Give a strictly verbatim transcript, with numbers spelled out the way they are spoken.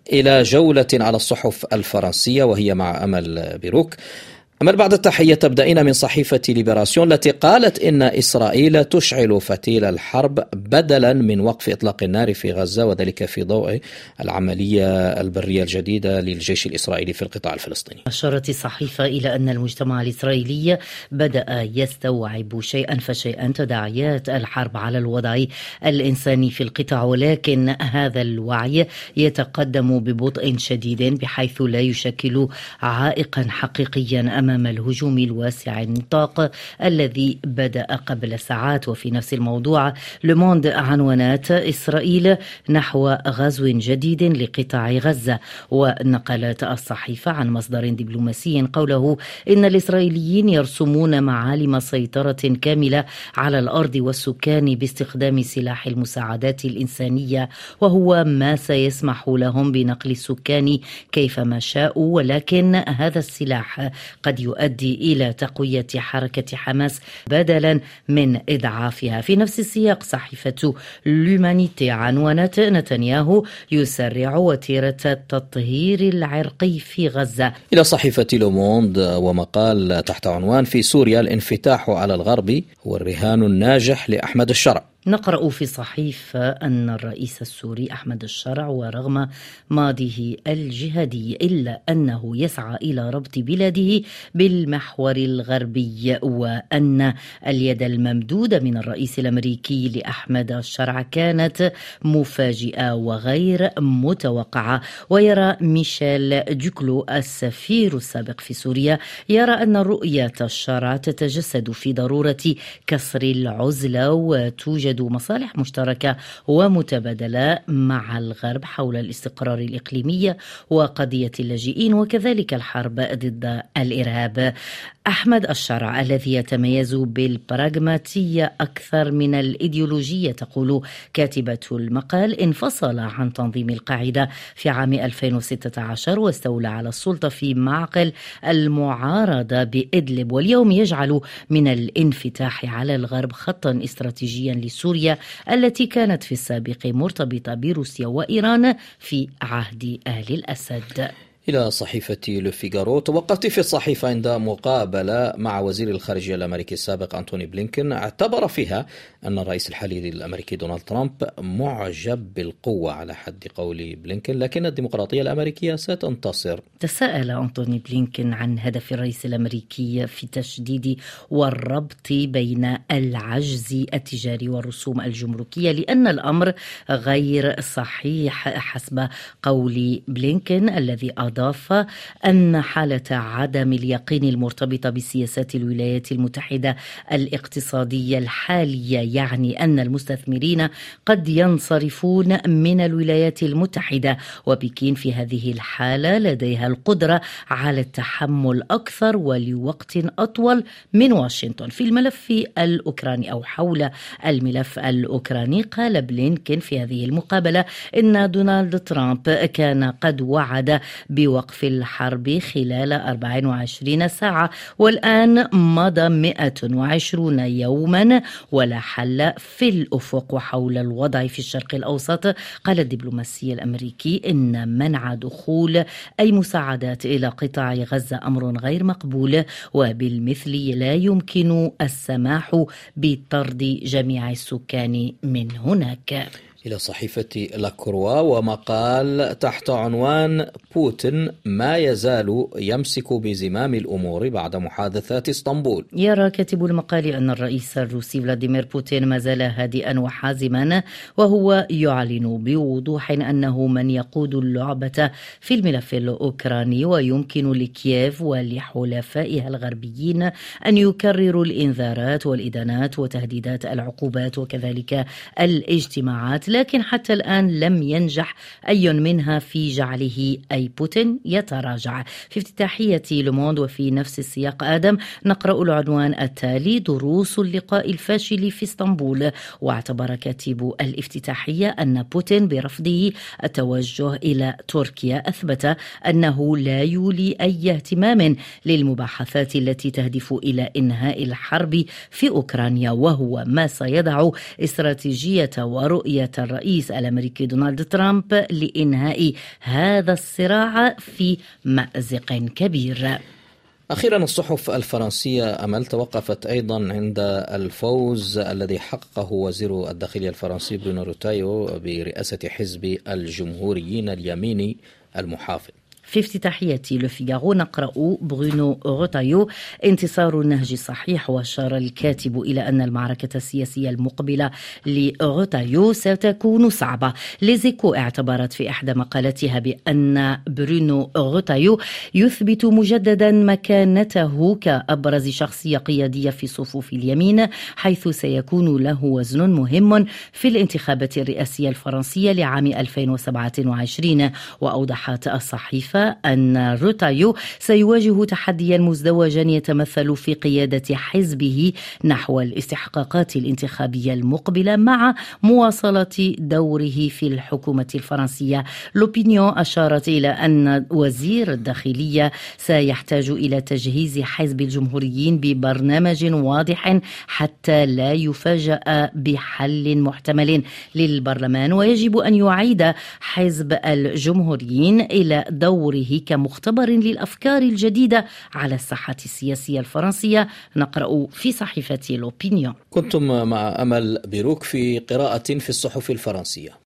إلى جولة على الصحف الفرنسية وهي مع أمل بيروك. أمل، بعد التحية تبدأين من صحيفة ليبراسيون التي قالت إن إسرائيل تشعل فتيل الحرب بدلا من وقف إطلاق النار في غزة، وذلك في ضوء العملية البرية الجديدة للجيش الإسرائيلي في القطاع الفلسطيني. أشارت الصحيفة إلى أن المجتمع الإسرائيلي بدأ يستوعب شيئا فشيئا تداعيات الحرب على الوضع الإنساني في القطاع، ولكن هذا الوعي يتقدم ببطء شديد بحيث لا يشكل عائقا حقيقيا أمام الهجوم الواسع النطاق الذي بدأ قبل ساعات. وفي نفس الموضوع لوموند عنونات إسرائيل نحو غزو جديد لقطاع غزة، ونقلت الصحيفة عن مصدر دبلوماسي قوله إن الإسرائيليين يرسمون معالم سيطرة كاملة على الأرض والسكان باستخدام سلاح المساعدات الإنسانية، وهو ما سيسمح لهم بنقل السكان كيفما شاءوا، ولكن هذا السلاح قد يؤدي إلى تقوية حركة حماس بدلا من إضعافها. في نفس السياق صحيفة لومانيتي عنونت نتنياهو يسرع وتيرة التطهير العرقي في غزة. إلى صحيفة لوموند ومقال تحت عنوان في سوريا الانفتاح على الغرب هو الرهان الناجح لأحمد الشرع. نقرأ في صحيفة أن الرئيس السوري أحمد الشرع ورغم ماضيه الجهادي إلا أنه يسعى إلى ربط بلاده بالمحور الغربي، وأن اليد الممدودة من الرئيس الأمريكي لأحمد الشرع كانت مفاجئة وغير متوقعة. ويرى ميشيل دوكلو السفير السابق في سوريا يرى أن رؤية الشرع تتجسد في ضرورة كسر العزلة، وتوجد مصالح مشتركة ومتبادلة مع الغرب حول الاستقرار الإقليمي وقضية اللاجئين وكذلك الحرب ضد الإرهاب. أحمد الشرع الذي يتميز بالبراغماتية أكثر من الإيديولوجية، تقول كاتبة المقال، انفصل عن تنظيم القاعدة في عام ألفين وستة عشر واستولى على السلطة في معقل المعارضة بإدلب، واليوم يجعل من الانفتاح على الغرب خطا استراتيجيا لسوريا التي كانت في السابق مرتبطة بروسيا وإيران في عهد آل الأسد. إلى صحيفة لو فيغارو، توقفت في الصحيفة عند مقابلة مع وزير الخارجية الأمريكي السابق أنتوني بلينكن اعتبر فيها أن الرئيس الحالي الأمريكي دونالد ترامب معجب بالقوة على حد قول بلينكن، لكن الديمقراطية الأمريكية ستنتصر. تساءل أنتوني بلينكن عن هدف الرئيس الأمريكي في تشديد والربط بين العجز التجاري والرسوم الجمركية، لأن الأمر غير صحيح حسب قول بلينكن الذي أضاف أن حالة عدم اليقين المرتبطة بسياسات الولايات المتحدة الاقتصادية الحالية يعني أن المستثمرين قد ينصرفون من الولايات المتحدة، وبكين في هذه الحالة لديها القدرة على التحمل أكثر ولوقت أطول من واشنطن. في الملف الأوكراني أو حول الملف الأوكراني قال بلينكن في هذه المقابلة إن دونالد ترامب كان قد وعد بوقف الحرب خلال أربع وعشرين ساعة، والآن مضى مئة وعشرين يوما ولا حل في الأفق. وحول الوضع في الشرق الأوسط قال الدبلوماسي الأمريكي إن منع دخول أي مساعدات إلى قطاع غزة أمر غير مقبول، وبالمثل لا يمكن السماح بطرد جميع السكان من هناك. إلى صحيفة لاكروا ومقال تحت عنوان بوتين ما يزال يمسك بزمام الأمور بعد محادثات اسطنبول. يرى كاتب المقال أن الرئيس الروسي فلاديمير بوتين ما زال هادئا وحازما، وهو يعلن بوضوح أنه من يقود اللعبة في الملف الأوكراني، ويمكن لكييف ولحلفائها الغربيين أن يكرروا الإنذارات والإدانات وتهديدات العقوبات وكذلك الاجتماعات، لكن حتى الآن لم ينجح أي منها في جعله أي بوتين يتراجع. في افتتاحية لوموند وفي نفس السياق آدم نقرأ العنوان التالي: دروس اللقاء الفاشل في اسطنبول. واعتبر كاتب الافتتاحية أن بوتين برفضه التوجه إلى تركيا أثبت أنه لا يولي أي اهتمام للمباحثات التي تهدف إلى إنهاء الحرب في أوكرانيا، وهو ما سيضع استراتيجية ورؤية الرئيس الأمريكي دونالد ترامب لإنهاء هذا الصراع في مأزق كبير. أخيرا الصحف الفرنسية أمل توقفت أيضا عند الفوز الذي حققه وزير الداخلية الفرنسي برونو روتايو برئاسة حزب الجمهوريين اليميني المحافظ. في افتتاحية لو فيغارو نقرأ برونو روتايو: انتصار النهج صحيح. وأشار الكاتب إلى أن المعركة السياسية المقبلة لروتايو ستكون صعبة. ليزيكو اعتبرت في إحدى مقالاتها بأن برونو روتايو يثبت مجددا مكانته كأبرز شخصية قيادية في صفوف اليمين، حيث سيكون له وزن مهم في الانتخابات الرئاسية الفرنسية لعام ألفين وسبعة وعشرين. وأوضحت الصحيفة أن روتايو سيواجه تحديا مزدوجا يتمثل في قيادة حزبه نحو الاستحقاقات الانتخابية المقبلة مع مواصلة دوره في الحكومة الفرنسية. لوبينيون أشارت إلى أن وزير الداخلية سيحتاج إلى تجهيز حزب الجمهوريين ببرنامج واضح حتى لا يفاجأ بحل محتمل للبرلمان، ويجب أن يعيد حزب الجمهوريين إلى دور دوره كمختبر للأفكار الجديدة على الساحة السياسية الفرنسية، نقرأ في صحيفة لوبينيون. كنتم مع أمل بيروك في قراءة في الصحف الفرنسية.